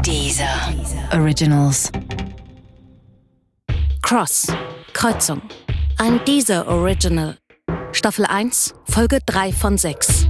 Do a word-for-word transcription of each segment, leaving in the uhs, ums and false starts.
Deezer Originals. Cross. Kreuzung. Ein Deezer Original. Staffel eins, Folge drei von sechs.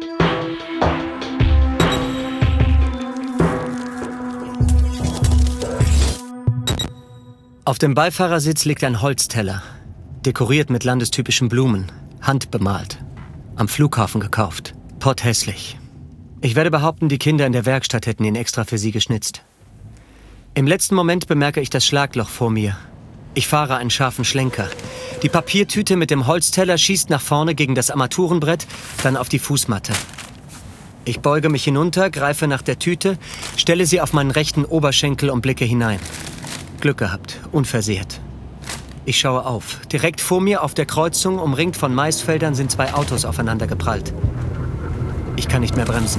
Auf dem Beifahrersitz liegt ein Holzteller, dekoriert mit landestypischen Blumen, handbemalt, am Flughafen gekauft, potthässlich. Ich werde behaupten, die Kinder in der Werkstatt hätten ihn extra für sie geschnitzt. Im letzten Moment bemerke ich das Schlagloch vor mir. Ich fahre einen scharfen Schlenker. Die Papiertüte mit dem Holzteller schießt nach vorne gegen das Armaturenbrett, dann auf die Fußmatte. Ich beuge mich hinunter, greife nach der Tüte, stelle sie auf meinen rechten Oberschenkel und blicke hinein. Glück gehabt, unversehrt. Ich schaue auf. Direkt vor mir auf der Kreuzung, umringt von Maisfeldern, sind zwei Autos aufeinander geprallt. Ich kann nicht mehr bremsen.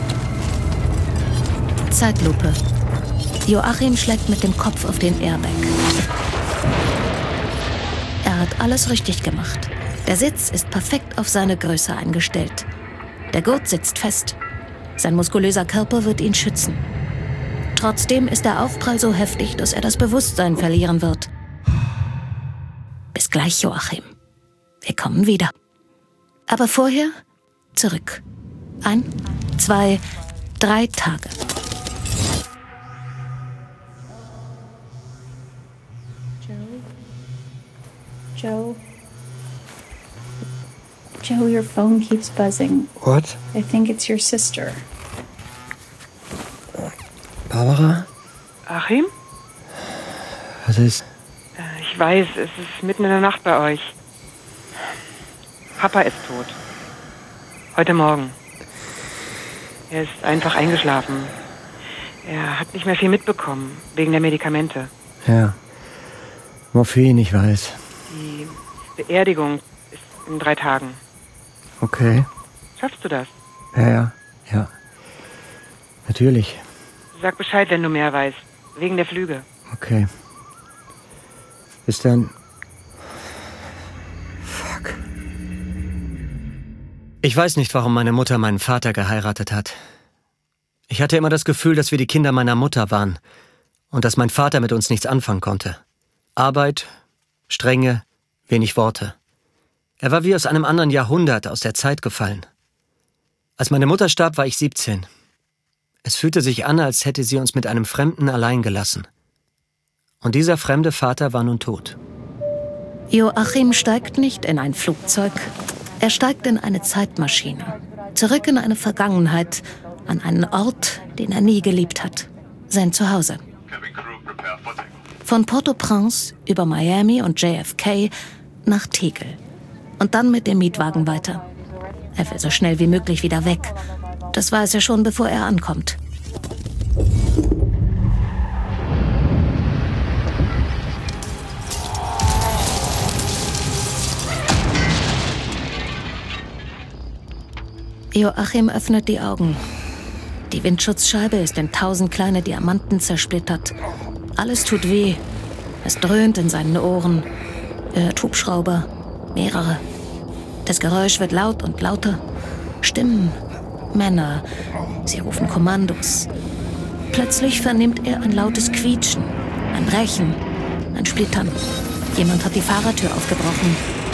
Zeitlupe. Joachim schlägt mit dem Kopf auf den Airbag. Er hat alles richtig gemacht. Der Sitz ist perfekt auf seine Größe eingestellt. Der Gurt sitzt fest. Sein muskulöser Körper wird ihn schützen. Trotzdem ist der Aufprall so heftig, dass er das Bewusstsein verlieren wird. Bis gleich, Joachim. Wir kommen wieder. Aber vorher zurück. Ein, zwei, drei Tage. Joe? Joe, your phone keeps buzzing. What? I think it's your sister. Barbara? Achim? Was ist? Ich weiß, es ist mitten in der Nacht bei euch. Papa ist tot. Heute Morgen. Er ist einfach eingeschlafen. Er hat nicht mehr viel mitbekommen, wegen der Medikamente. Ja. Morphin, ich weiß. Die Beerdigung ist in drei Tagen. Okay. Schaffst du das? Ja, ja, ja. Natürlich. Sag Bescheid, wenn du mehr weißt. Wegen der Flüge. Okay. Bis dann. Fuck. Ich weiß nicht, warum meine Mutter meinen Vater geheiratet hat. Ich hatte immer das Gefühl, dass wir die Kinder meiner Mutter waren und dass mein Vater mit uns nichts anfangen konnte. Arbeit, Strenge, wenig Worte. Er war wie aus einem anderen Jahrhundert, aus der Zeit gefallen. Als meine Mutter starb, war ich siebzehn. Es fühlte sich an, als hätte sie uns mit einem Fremden allein gelassen. Und dieser fremde Vater war nun tot. Joachim steigt nicht in ein Flugzeug. Er steigt in eine Zeitmaschine. Zurück in eine Vergangenheit, an einen Ort, den er nie geliebt hat. Sein Zuhause. Von Port-au-Prince über Miami und J F K nach Tegel. Und dann mit dem Mietwagen weiter. Er will so schnell wie möglich wieder weg. Das weiß er schon, bevor er ankommt. Joachim öffnet die Augen. Die Windschutzscheibe ist in tausend kleine Diamanten zersplittert. Alles tut weh. Es dröhnt in seinen Ohren. Er hört Hubschrauber. Mehrere. Das Geräusch wird laut und lauter. Stimmen. Männer. Sie rufen Kommandos. Plötzlich vernimmt er ein lautes Quietschen. Ein Brechen. Ein Splittern. Jemand hat die Fahrertür aufgebrochen.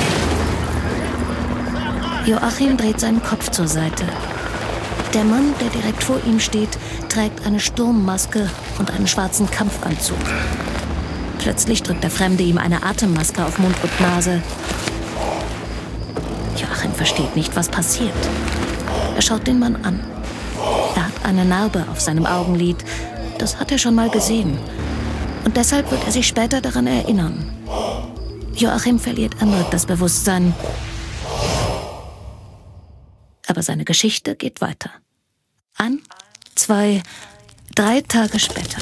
Joachim dreht seinen Kopf zur Seite. Der Mann, der direkt vor ihm steht, trägt eine Sturmmaske und einen schwarzen Kampfanzug. Plötzlich drückt der Fremde ihm eine Atemmaske auf Mund und Nase. Joachim versteht nicht, was passiert. Er schaut den Mann an. Er hat eine Narbe auf seinem Augenlid. Das hat er schon mal gesehen. Und deshalb wird er sich später daran erinnern. Joachim verliert erneut das Bewusstsein. Aber seine Geschichte geht weiter. Ein, zwei, drei Tage später.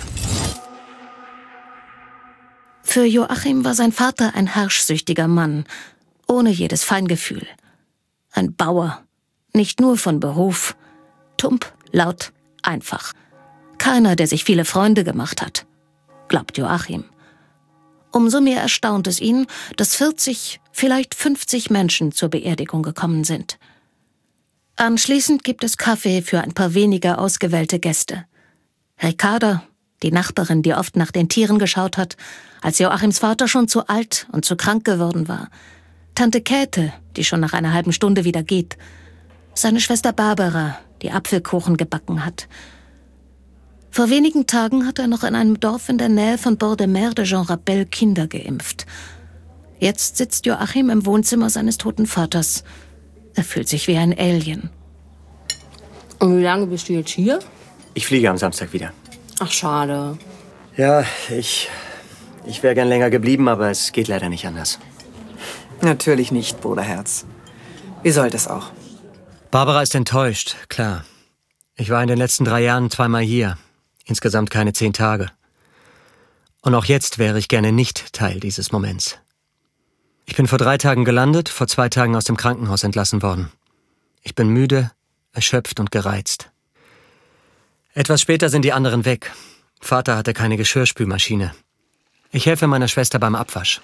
Für Joachim war sein Vater ein herrschsüchtiger Mann, ohne jedes Feingefühl. Ein Bauer, nicht nur von Beruf. Tump, laut, einfach. Keiner, der sich viele Freunde gemacht hat, glaubt Joachim. Umso mehr erstaunt es ihn, dass vierzig, vielleicht fünfzig Menschen zur Beerdigung gekommen sind. Anschließend gibt es Kaffee für ein paar weniger ausgewählte Gäste. Ricarda, die Nachbarin, die oft nach den Tieren geschaut hat, als Joachims Vater schon zu alt und zu krank geworden war. Tante Käthe, die schon nach einer halben Stunde wieder geht. Seine Schwester Barbara, die Apfelkuchen gebacken hat. Vor wenigen Tagen hat er noch in einem Dorf in der Nähe von Bord-de-Mer de Jean Rappel Kinder geimpft. Jetzt sitzt Joachim im Wohnzimmer seines toten Vaters. Er fühlt sich wie ein Alien. Und wie lange bist du jetzt hier? Ich fliege am Samstag wieder. Ach, schade. Ja, ich... Ich wäre gern länger geblieben, aber es geht leider nicht anders. Natürlich nicht, Bruderherz. Wie soll das auch? Barbara ist enttäuscht, klar. Ich war in den letzten drei Jahren zweimal hier. Insgesamt keine zehn Tage. Und auch jetzt wäre ich gerne nicht Teil dieses Moments. Ich bin vor drei Tagen gelandet, vor zwei Tagen aus dem Krankenhaus entlassen worden. Ich bin müde, erschöpft und gereizt. Etwas später sind die anderen weg. Vater hatte keine Geschirrspülmaschine. Ich helfe meiner Schwester beim Abwasch.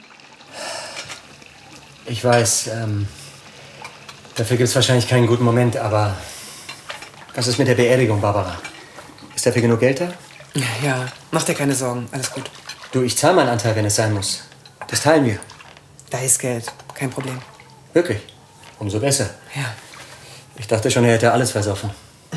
Ich weiß, ähm, dafür gibt es wahrscheinlich keinen guten Moment, aber was ist mit der Beerdigung, Barbara? Ist dafür genug Geld da? Ja, mach dir keine Sorgen. Alles gut. Du, ich zahle meinen Anteil, wenn es sein muss. Das teilen wir. Da ist Geld. Kein Problem. Wirklich? Umso besser. Ja. Ich dachte schon, er hätte alles versoffen.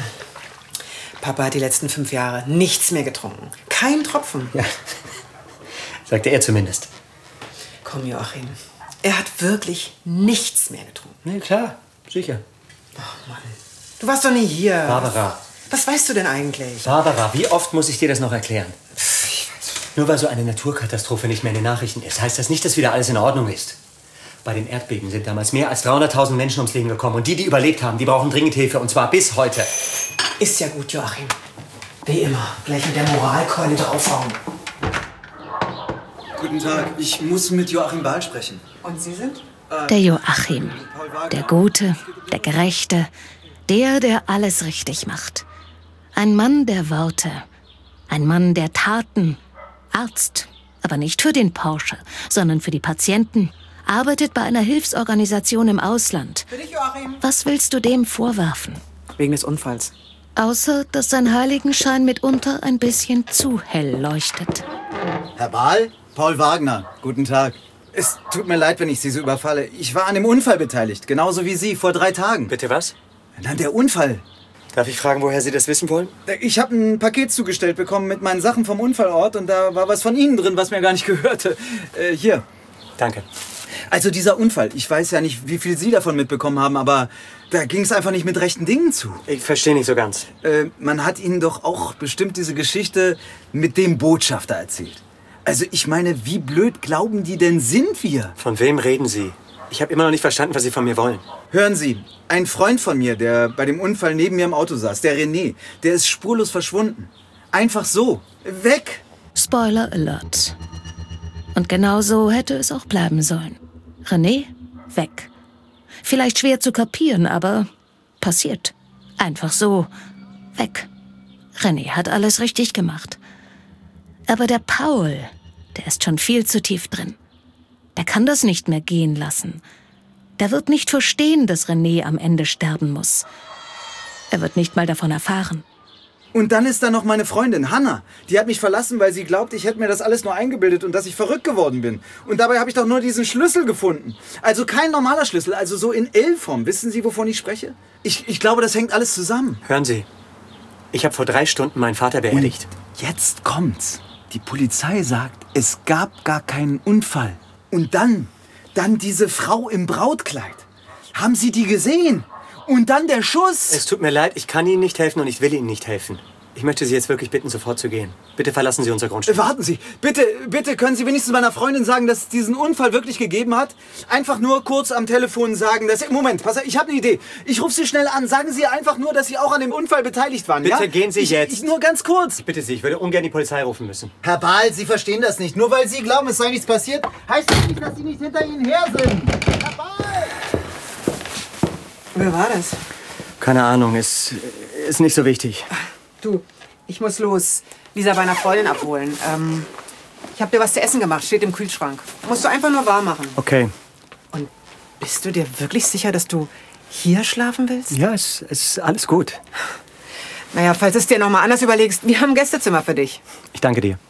Papa hat die letzten fünf Jahre nichts mehr getrunken. Kein Tropfen. Ja, sagte er zumindest. Komm, Joachim. Er hat wirklich nichts mehr getrunken. Nee, klar. Sicher. Oh Mann. Du warst doch nie hier. Barbara. Was weißt du denn eigentlich? Barbara, wie oft muss ich dir das noch erklären? Pff, ich weiß. Nur weil so eine Naturkatastrophe nicht mehr in den Nachrichten ist, heißt das nicht, dass wieder alles in Ordnung ist. Bei den Erdbeben sind damals mehr als dreihunderttausend Menschen ums Leben gekommen. Und die, die überlebt haben, die brauchen dringend Hilfe. Und zwar bis heute. Ist ja gut, Joachim. Wie immer. Gleich mit der Moralkeule draufhauen. Guten Tag. Ich muss mit Joachim Bahl sprechen. Und Sie sind? Der Joachim. Der Gute, der Gerechte. Der, der alles richtig macht. Ein Mann der Worte. Ein Mann der Taten. Arzt. Aber nicht für den Porsche, sondern für die Patienten. Arbeitet bei einer Hilfsorganisation im Ausland. Für dich, Joachim. Was willst du dem vorwerfen? Wegen des Unfalls. Außer, dass sein Heiligenschein mitunter ein bisschen zu hell leuchtet. Herr Bahl? Paul Wagner. Guten Tag. Es tut mir leid, wenn ich Sie so überfalle. Ich war an dem Unfall beteiligt. Genauso wie Sie, vor drei Tagen. Bitte was? Na, der Unfall. Darf ich fragen, woher Sie das wissen wollen? Ich habe ein Paket zugestellt bekommen mit meinen Sachen vom Unfallort und da war was von Ihnen drin, was mir gar nicht gehörte. Äh, hier. Danke. Also dieser Unfall, ich weiß ja nicht, wie viel Sie davon mitbekommen haben, aber da ging es einfach nicht mit rechten Dingen zu. Ich verstehe nicht so ganz. Äh, man hat Ihnen doch auch bestimmt diese Geschichte mit dem Botschafter erzählt. Also ich meine, wie blöd glauben die denn sind wir? Von wem reden Sie? Ich habe immer noch nicht verstanden, was Sie von mir wollen. Hören Sie, ein Freund von mir, der bei dem Unfall neben mir im Auto saß, der René, der ist spurlos verschwunden. Einfach so. Weg. Spoiler Alert. Und genau so hätte es auch bleiben sollen. René, weg. Vielleicht schwer zu kapieren, aber passiert. Einfach so, weg. René hat alles richtig gemacht. Aber der Paul, der ist schon viel zu tief drin. Der kann das nicht mehr gehen lassen. Der wird nicht verstehen, dass René am Ende sterben muss. Er wird nicht mal davon erfahren. Und dann ist da noch meine Freundin, Hanna. Die hat mich verlassen, weil sie glaubt, ich hätte mir das alles nur eingebildet und dass ich verrückt geworden bin. Und dabei habe ich doch nur diesen Schlüssel gefunden. Also kein normaler Schlüssel, also so in L-Form. Wissen Sie, wovon ich spreche? Ich, ich glaube, das hängt alles zusammen. Hören Sie, ich habe vor drei Stunden meinen Vater beerdigt. Und jetzt kommt's. Die Polizei sagt, es gab gar keinen Unfall. Und dann, dann diese Frau im Brautkleid. Haben Sie die gesehen? Und dann der Schuss. Es tut mir leid, ich kann Ihnen nicht helfen und ich will Ihnen nicht helfen. Ich möchte Sie jetzt wirklich bitten, sofort zu gehen. Bitte verlassen Sie unser Grundstück. Warten Sie, bitte, bitte können Sie wenigstens meiner Freundin sagen, dass es diesen Unfall wirklich gegeben hat? Einfach nur kurz am Telefon sagen, dass... Moment, pass auf, ich habe eine Idee. Ich rufe Sie schnell an. Sagen Sie einfach nur, dass Sie auch an dem Unfall beteiligt waren, bitte ja? Gehen Sie ich, jetzt. Ich, nur ganz kurz. Ich bitte Sie, ich würde ungern die Polizei rufen müssen. Herr Bahl, Sie verstehen das nicht. Nur weil Sie glauben, es sei nichts passiert, heißt das nicht, dass Sie nicht hinter Ihnen her sind. Herr Bahl! Wer war das? Keine Ahnung, ist, ist nicht so wichtig. Du, ich muss los. Lisa bei einer Freundin abholen. Ähm, ich habe dir was zu essen gemacht, steht im Kühlschrank. Musst du einfach nur warm machen. Okay. Und bist du dir wirklich sicher, dass du hier schlafen willst? Ja, es ist alles gut. Naja, falls du es dir noch mal anders überlegst, wir haben ein Gästezimmer für dich. Ich danke dir.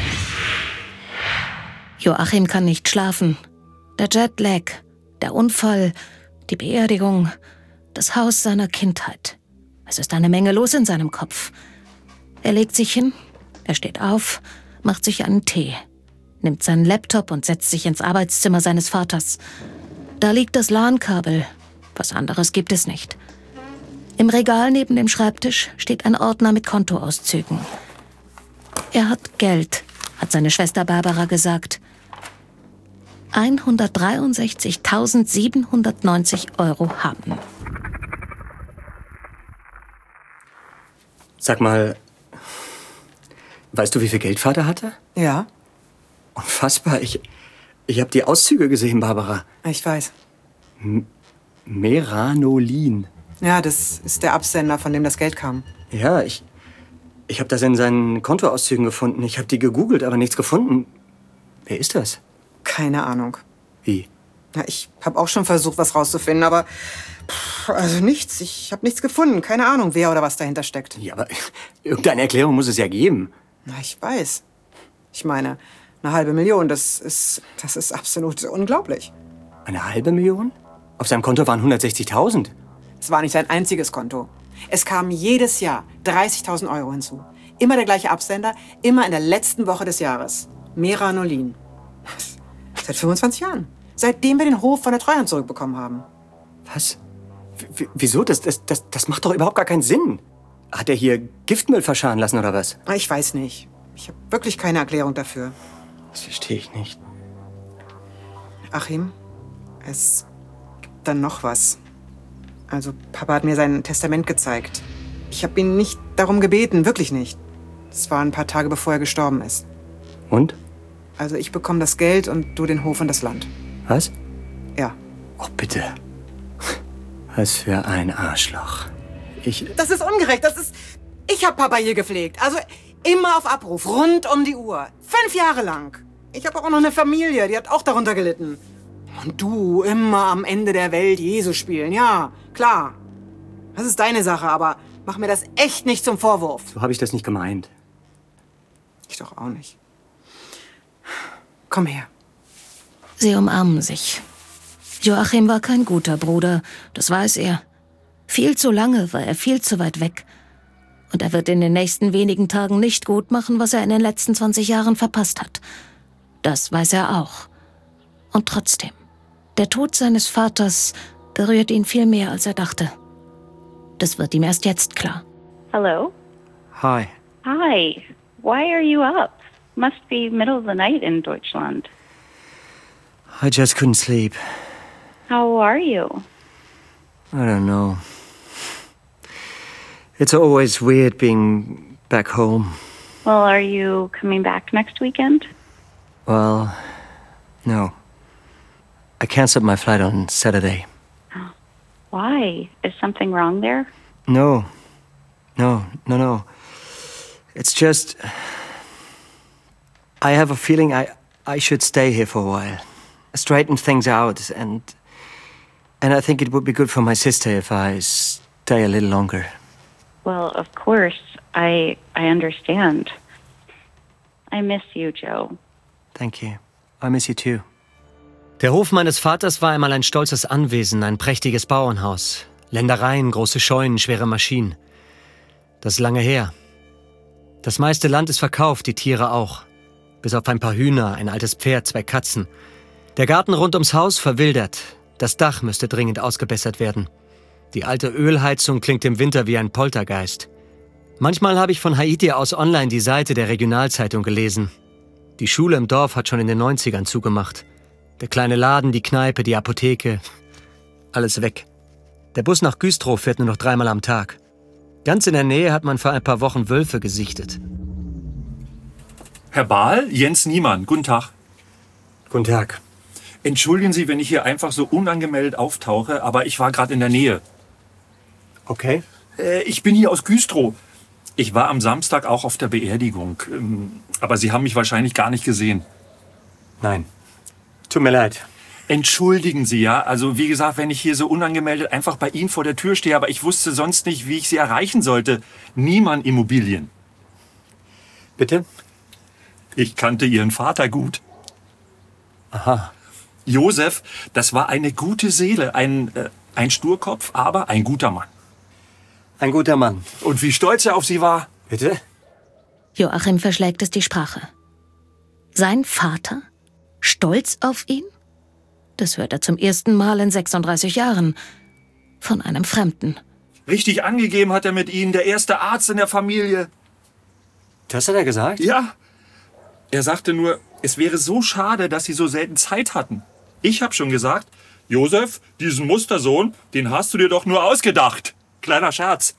Joachim kann nicht schlafen. Der Jetlag, der Unfall, die Beerdigung, das Haus seiner Kindheit. Es ist eine Menge los in seinem Kopf. Er legt sich hin, er steht auf, macht sich einen Tee, nimmt seinen Laptop und setzt sich ins Arbeitszimmer seines Vaters. Da liegt das LAN-Kabel. Was anderes gibt es nicht. Im Regal neben dem Schreibtisch steht ein Ordner mit Kontoauszügen. Er hat Geld, hat seine Schwester Barbara gesagt. hundertdreiundsechzigtausendsiebenhundertneunzig Euro haben. Sag mal, weißt du, wie viel Geld Vater hatte? Ja, Unfassbar. Ich, ich habe die Auszüge gesehen, Barbara. ich weiß. Meranolin. Ja, das ist der Absender, von dem das Geld kam. Ja, ich, ich habe das in seinen Kontoauszügen gefunden. Ich habe die gegoogelt, aber nichts gefunden. Wer ist das? Keine Ahnung. Wie? Ja, ich habe auch schon versucht, was rauszufinden, aber pff, also nichts. Ich habe nichts gefunden. Keine Ahnung, wer oder was dahinter steckt. Ja, aber irgendeine Erklärung muss es ja geben. Na, ich weiß. Ich meine, eine halbe Million, das ist, das ist absolut unglaublich. Eine halbe Million? Auf seinem Konto waren hundertsechzigtausend. Es war nicht sein einziges Konto. Es kamen jedes Jahr dreißigtausend Euro hinzu. Immer der gleiche Absender, immer in der letzten Woche des Jahres. Meranolin. Seit fünfundzwanzig Jahren. Seitdem wir den Hof von der Treuhand zurückbekommen haben. Was? W wieso? Das, das, das, das macht doch überhaupt gar keinen Sinn. Hat er hier Giftmüll verscharen lassen oder was? Ich weiß nicht. Ich habe wirklich keine Erklärung dafür. Das verstehe ich nicht. Achim, es gibt dann noch was. Also, Papa hat mir sein Testament gezeigt. Ich habe ihn nicht darum gebeten, wirklich nicht. Es war ein paar Tage, bevor er gestorben ist. Und? Also, ich bekomme das Geld und du den Hof und das Land. Was? Ja. Oh, bitte. Was für ein Arschloch. Ich... Das ist ungerecht, das ist... Ich habe Papa hier gepflegt. Also, immer auf Abruf, rund um die Uhr. Fünf Jahre lang. Ich habe auch noch eine Familie, die hat auch darunter gelitten. Und du, immer am Ende der Welt Jesus spielen. Ja, klar. Das ist deine Sache, aber mach mir das echt nicht zum Vorwurf. So habe ich das nicht gemeint. Ich doch auch nicht. Komm her. Sie umarmen sich. Joachim war kein guter Bruder, das weiß er. Viel zu lange war er viel zu weit weg. Und er wird in den nächsten wenigen Tagen nicht gut machen, was er in den letzten zwanzig Jahren verpasst hat. Das weiß er auch. Und trotzdem, der Tod seines Vaters berührt ihn viel mehr, als er dachte. Das wird ihm erst jetzt klar. Hello? Hi. Hi. Why are you up? Must be middle of the night in Deutschland. I just couldn't sleep. How are you? I don't know. It's always weird being back home. Well, are you coming back next weekend? Well, no. I canceled my flight on Saturday. Why? Is something wrong there? No. No, no, no. It's just... I have a feeling I, I should stay here for a while. Straighten things out, and... And I think it would be good for my sister if I stay a little longer. Well, of course. I I understand. I miss you, Joe. Thank you. I miss you too. Der Hof meines Vaters war einmal ein stolzes Anwesen, ein prächtiges Bauernhaus. Ländereien, große Scheunen, schwere Maschinen. Das ist lange her. Das meiste Land ist verkauft, die Tiere auch. Bis auf ein paar Hühner, ein altes Pferd, zwei Katzen. Der Garten rund ums Haus verwildert. Das Dach müsste dringend ausgebessert werden. Die alte Ölheizung klingt im Winter wie ein Poltergeist. Manchmal habe ich von Haiti aus online die Seite der Regionalzeitung gelesen. Die Schule im Dorf hat schon in den neunzigern zugemacht. Der kleine Laden, die Kneipe, die Apotheke. Alles weg. Der Bus nach Güstrow fährt nur noch dreimal am Tag. Ganz in der Nähe hat man vor ein paar Wochen Wölfe gesichtet. Herr Bahl, Jens Niemann, guten Tag. Guten Tag. Entschuldigen Sie, wenn ich hier einfach so unangemeldet auftauche, aber ich war gerade in der Nähe. Okay. Äh, ich bin hier aus Güstrow. Ich war am Samstag auch auf der Beerdigung. Ähm, aber Sie haben mich wahrscheinlich gar nicht gesehen. Nein. Tut mir leid. Entschuldigen Sie, ja. Also wie gesagt, wenn ich hier so unangemeldet einfach bei Ihnen vor der Tür stehe, aber ich wusste sonst nicht, wie ich Sie erreichen sollte. Niemann Immobilien. Bitte? Ich kannte Ihren Vater gut. Aha. Josef, das war eine gute Seele, ein, äh, ein Sturkopf, aber ein guter Mann. Ein guter Mann. Und wie stolz er auf Sie war. Bitte? Joachim verschlägt es die Sprache. Sein Vater? Stolz auf ihn? Das hört er zum ersten Mal in sechsunddreißig Jahren. Von einem Fremden. Richtig angegeben hat er mit Ihnen, der erste Arzt in der Familie. Das hat er gesagt? Ja. Er sagte nur, es wäre so schade, dass Sie so selten Zeit hatten. Ich habe schon gesagt, Josef, diesen Mustersohn, den hast du dir doch nur ausgedacht. Kleiner Scherz.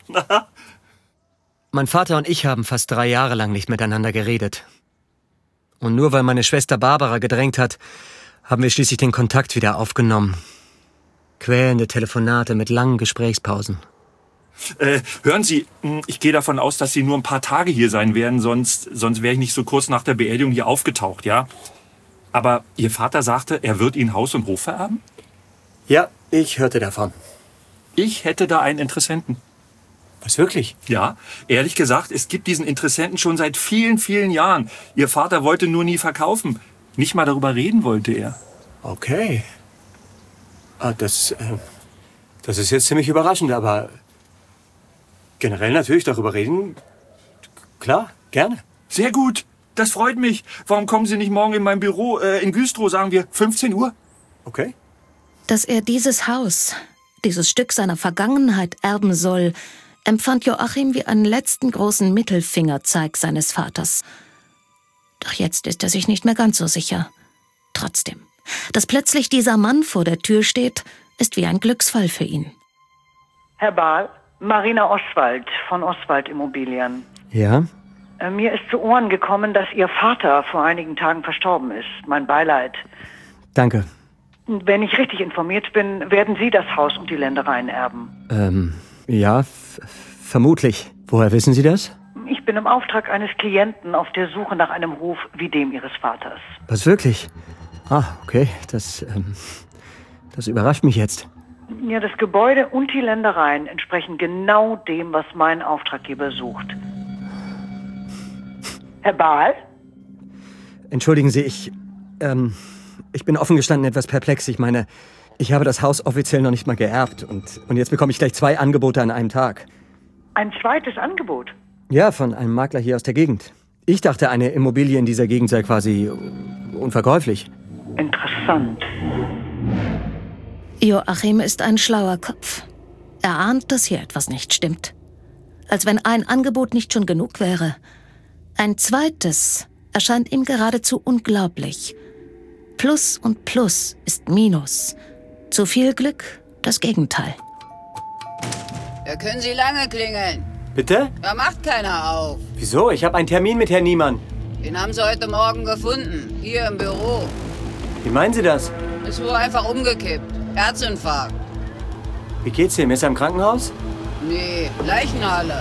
Mein Vater und ich haben fast drei Jahre lang nicht miteinander geredet. Und nur weil meine Schwester Barbara gedrängt hat, haben wir schließlich den Kontakt wieder aufgenommen. Quälende Telefonate mit langen Gesprächspausen. Äh, hören Sie, ich gehe davon aus, dass Sie nur ein paar Tage hier sein werden, sonst, sonst wäre ich nicht so kurz nach der Beerdigung hier aufgetaucht, ja? Aber Ihr Vater sagte, er wird Ihnen Haus und Hof vererben? Ja, ich hörte davon. Ich hätte da einen Interessenten. Was, wirklich? Ja, ehrlich gesagt, es gibt diesen Interessenten schon seit vielen, vielen Jahren. Ihr Vater wollte nur nie verkaufen. Nicht mal darüber reden wollte er. Okay. Ah, das, äh, das ist jetzt ziemlich überraschend, aber generell natürlich darüber reden. Klar, gerne. Sehr gut, das freut mich. Warum kommen Sie nicht morgen in mein Büro äh, in Güstrow, sagen wir, fünfzehn Uhr? Okay. Dass er dieses Haus, dieses Stück seiner Vergangenheit erben soll, empfand Joachim wie einen letzten großen Mittelfingerzeig seines Vaters. Doch jetzt ist er sich nicht mehr ganz so sicher. Trotzdem, dass plötzlich dieser Mann vor der Tür steht, ist wie ein Glücksfall für ihn. Herr Bahl, Marina Oswald von Oswald Immobilien. Ja? Äh, mir ist zu Ohren gekommen, dass Ihr Vater vor einigen Tagen verstorben ist. Mein Beileid. Danke. Wenn ich richtig informiert bin, werden Sie das Haus und die Ländereien erben. Ähm, ja, f- vermutlich. Woher wissen Sie das? Ich bin im Auftrag eines Klienten auf der Suche nach einem Hof wie dem Ihres Vaters. Was, wirklich? Ah, okay. Das, ähm, das überrascht mich jetzt. Ja, das Gebäude und die Ländereien entsprechen genau dem, was mein Auftraggeber sucht. Herr Bahl? Entschuldigen Sie, ich, ähm, ich bin offen gestanden etwas perplex. Ich meine, ich habe das Haus offiziell noch nicht mal geerbt und, und jetzt bekomme ich gleich zwei Angebote an einem Tag. Ein zweites Angebot? Ja, von einem Makler hier aus der Gegend. Ich dachte, eine Immobilie in dieser Gegend sei quasi unverkäuflich. Interessant. Joachim ist ein schlauer Kopf. Er ahnt, dass hier etwas nicht stimmt. Als wenn ein Angebot nicht schon genug wäre. Ein zweites erscheint ihm geradezu unglaublich. Plus und Plus ist Minus. Zu viel Glück, das Gegenteil. Da können Sie lange klingeln. Bitte? Da macht keiner auf. Wieso? Ich habe einen Termin mit Herrn Niemann. Den haben Sie heute Morgen gefunden. Hier im Büro. Wie meinen Sie das? Ist wohl einfach umgekippt. Herzinfarkt. Wie geht's ihm? Ist er im Krankenhaus? Nee, Leichenhalle.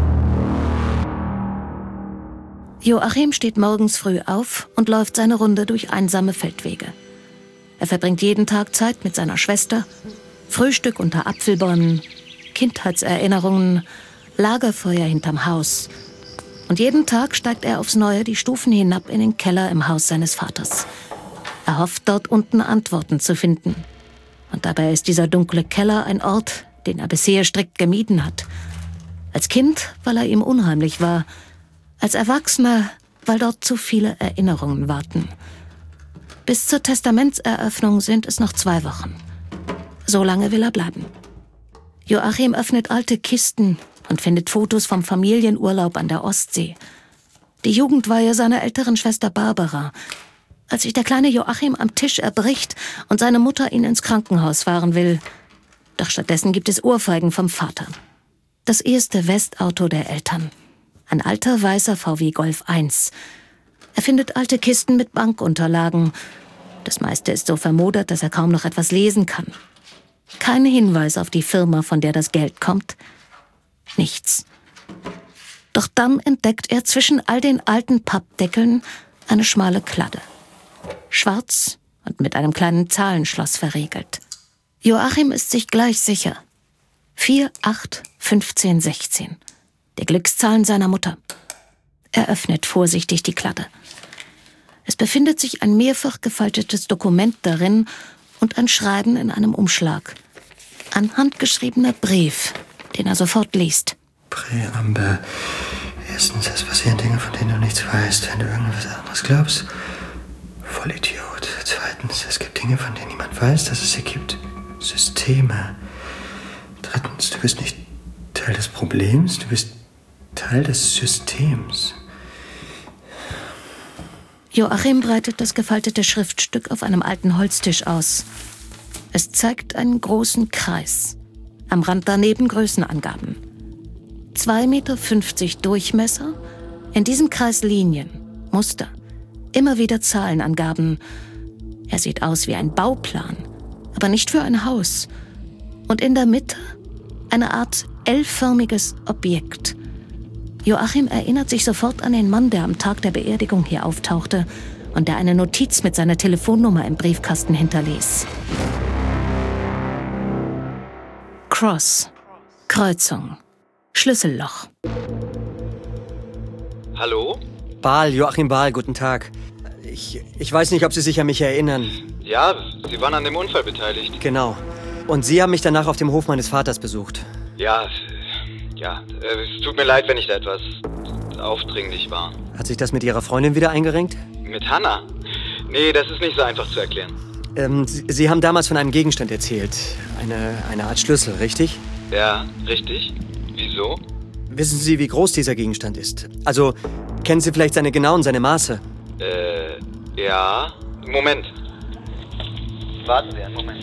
Joachim steht morgens früh auf und läuft seine Runde durch einsame Feldwege. Er verbringt jeden Tag Zeit mit seiner Schwester, Frühstück unter Apfelbäumen, Kindheitserinnerungen, Lagerfeuer hinterm Haus. Und jeden Tag steigt er aufs Neue die Stufen hinab in den Keller im Haus seines Vaters. Er hofft, dort unten Antworten zu finden. Und dabei ist dieser dunkle Keller ein Ort, den er bisher strikt gemieden hat. Als Kind, weil er ihm unheimlich war. Als Erwachsener, weil dort zu viele Erinnerungen warten. Bis zur Testamentseröffnung sind es noch zwei Wochen. So lange will er bleiben. Joachim öffnet alte Kisten und findet Fotos vom Familienurlaub an der Ostsee. Die Jugendweihe seiner älteren Schwester Barbara. Als sich der kleine Joachim am Tisch erbricht und seine Mutter ihn ins Krankenhaus fahren will. Doch stattdessen gibt es Ohrfeigen vom Vater. Das erste Westauto der Eltern. Ein alter weißer V W Golf eins. Er findet alte Kisten mit Bankunterlagen. Das meiste ist so vermodert, dass er kaum noch etwas lesen kann. Kein Hinweis auf die Firma, von der das Geld kommt. Nichts. Doch dann entdeckt er zwischen all den alten Pappdeckeln eine schmale Kladde. Schwarz und mit einem kleinen Zahlenschloss verriegelt. Joachim ist sich gleich sicher. vier, acht, fünfzehn, sechzehn. Die Glückszahlen seiner Mutter. Er öffnet vorsichtig die Kladde. Es befindet sich ein mehrfach gefaltetes Dokument darin und ein Schreiben in einem Umschlag. Ein handgeschriebener Brief, den er sofort liest. Präambel. Erstens, es passieren Dinge, von denen du nichts weißt, wenn du irgendwas anderes glaubst. Vollidiot. Zweitens, es gibt Dinge, von denen niemand weiß, dass es sie gibt. Systeme. Drittens, du bist nicht Teil des Problems, du bist Teil des Systems. Joachim breitet das gefaltete Schriftstück auf einem alten Holztisch aus. Es zeigt einen großen Kreis. Am Rand daneben Größenangaben. zwei Meter fünfzig Durchmesser, in diesem Kreis Linien, Muster, immer wieder Zahlenangaben. Er sieht aus wie ein Bauplan, aber nicht für ein Haus. Und in der Mitte eine Art L-förmiges Objekt. Joachim erinnert sich sofort an den Mann, der am Tag der Beerdigung hier auftauchte und der eine Notiz mit seiner Telefonnummer im Briefkasten hinterließ. Cross. Kreuzung. Schlüsselloch. Hallo? Bahl, Joachim Bahl, guten Tag. Ich, ich weiß nicht, ob Sie sich an mich erinnern. Ja, Sie waren an dem Unfall beteiligt. Genau. Und Sie haben mich danach auf dem Hof meines Vaters besucht. Ja, ja. Es tut mir leid, wenn ich da etwas aufdringlich war. Hat sich das mit Ihrer Freundin wieder eingerenkt? Mit Hannah? Nee, das ist nicht so einfach zu erklären. Ähm, Sie, Sie haben damals von einem Gegenstand erzählt. Eine, eine Art Schlüssel, richtig? Ja, richtig. Wieso? Wissen Sie, wie groß dieser Gegenstand ist? Also, kennen Sie vielleicht seine genauen, seine Maße? Äh, ja. Moment. Warten Sie einen Moment.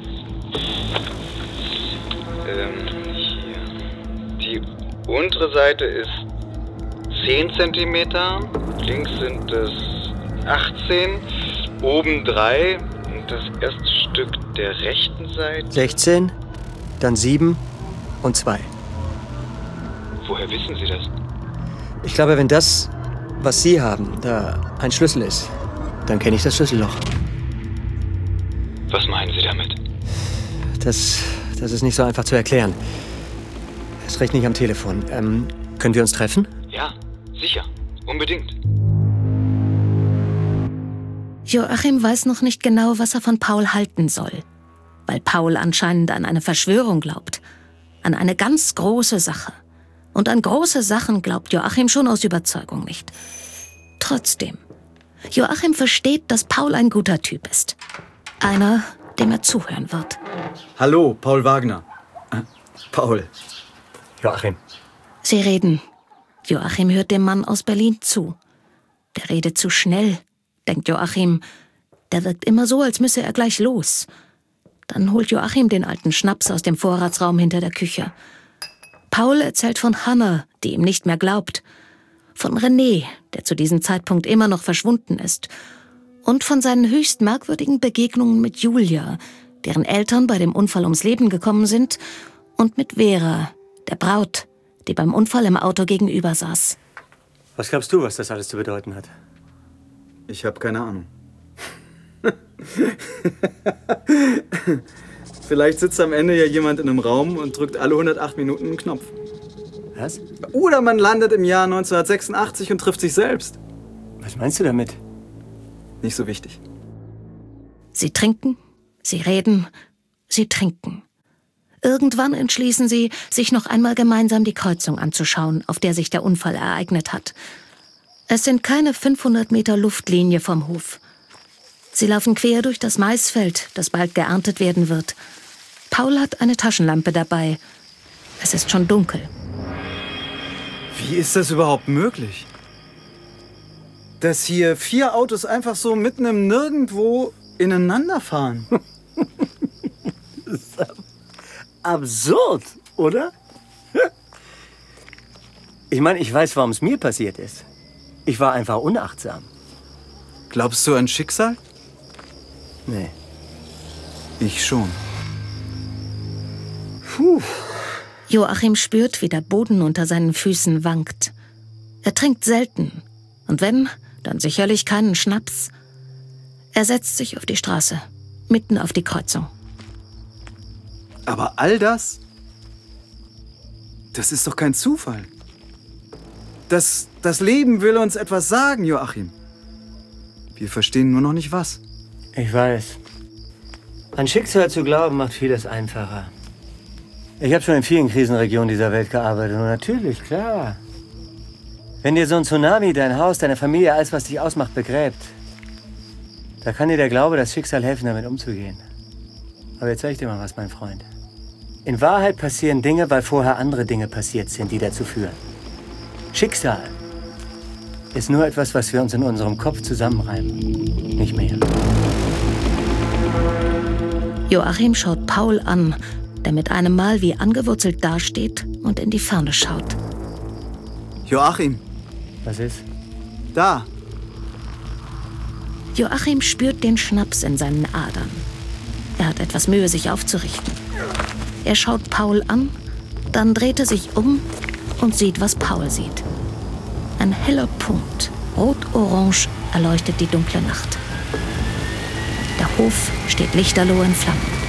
Ähm, hier. Die untere Seite ist zehn Zentimeter, links sind es achtzehn, oben drei und das erste Stück der rechten Seite. sechzehn, dann sieben und zwei. Woher wissen Sie das? Ich glaube, wenn das, was Sie haben, da ein Schlüssel ist, dann kenne ich das Schlüsselloch. Was meinen Sie damit? Das, das ist nicht so einfach zu erklären. Erst recht nicht am Telefon. Ähm, können wir uns treffen? Ja, sicher. Unbedingt. Joachim weiß noch nicht genau, was er von Paul halten soll. Weil Paul anscheinend an eine Verschwörung glaubt. An eine ganz große Sache. Und an große Sachen glaubt Joachim schon aus Überzeugung nicht. Trotzdem. Joachim versteht, dass Paul ein guter Typ ist. Einer, dem er zuhören wird. Hallo, Paul Wagner. Äh, Paul. Joachim. Sie reden. Joachim hört dem Mann aus Berlin zu. Der redet zu schnell, denkt Joachim. Der wirkt immer so, als müsse er gleich los. Dann holt Joachim den alten Schnaps aus dem Vorratsraum hinter der Küche. Paul erzählt von Hannah, die ihm nicht mehr glaubt. Von René, der zu diesem Zeitpunkt immer noch verschwunden ist. Und von seinen höchst merkwürdigen Begegnungen mit Julia, deren Eltern bei dem Unfall ums Leben gekommen sind, und mit Vera, der Braut, die beim Unfall im Auto gegenüber saß. Was glaubst du, was das alles zu bedeuten hat? Ich habe keine Ahnung. Vielleicht sitzt am Ende ja jemand in einem Raum und drückt alle hundertacht Minuten einen Knopf. Was? Oder man landet im Jahr neunzehnhundertsechsundachtzig und trifft sich selbst. Was meinst du damit? Nicht so wichtig. Sie trinken, sie reden, sie trinken. Irgendwann entschließen sie, sich noch einmal gemeinsam die Kreuzung anzuschauen, auf der sich der Unfall ereignet hat. Es sind keine fünfhundert Meter Luftlinie vom Hof. Sie laufen quer durch das Maisfeld, das bald geerntet werden wird. Paul hat eine Taschenlampe dabei. Es ist schon dunkel. Wie ist das überhaupt möglich? Dass hier vier Autos einfach so mitten im Nirgendwo ineinander fahren. Das ist absurd, oder? Ich meine, ich weiß, warum es mir passiert ist. Ich war einfach unachtsam. Glaubst du an Schicksal? Nee. Ich schon. Puh. Joachim spürt, wie der Boden unter seinen Füßen wankt. Er trinkt selten. Und wenn, dann sicherlich keinen Schnaps. Er setzt sich auf die Straße, mitten auf die Kreuzung. Aber all das, das ist doch kein Zufall. Das, das Leben will uns etwas sagen, Joachim. Wir verstehen nur noch nicht was. Ich weiß. An Schicksal zu glauben macht vieles einfacher. Ich habe schon in vielen Krisenregionen dieser Welt gearbeitet und natürlich, klar. Wenn dir so ein Tsunami dein Haus, deine Familie, alles, was dich ausmacht, begräbt, da kann dir der Glaube, das Schicksal helfen, damit umzugehen. Aber jetzt sag ich dir mal was, mein Freund. In Wahrheit passieren Dinge, weil vorher andere Dinge passiert sind, die dazu führen. Schicksal ist nur etwas, was wir uns in unserem Kopf zusammenreimen. Nicht mehr. Joachim schaut Paul an, der mit einem Mal wie angewurzelt dasteht und in die Ferne schaut. Joachim. Was ist? Da. Joachim spürt den Schnaps in seinen Adern. Er hat etwas Mühe, sich aufzurichten. Er schaut Paul an, dann dreht er sich um und sieht, was Paul sieht. Ein heller Punkt, rot-orange, erleuchtet die dunkle Nacht. Der Hof steht lichterloh in Flammen.